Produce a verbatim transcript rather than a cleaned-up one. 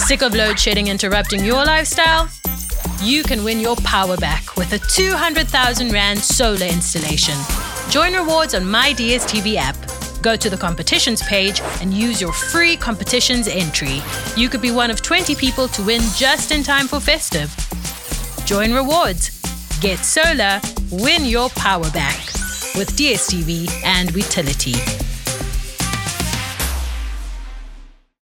Sick of load shedding interrupting your lifestyle? You can win your power back with a two hundred thousand rand solar installation. Join rewards on My D S T V app. Go to the competitions page and use your free competitions entry. You could be one of twenty people to win just in time for festive. Join rewards. Get solar, win your power back with D S T V and Utility.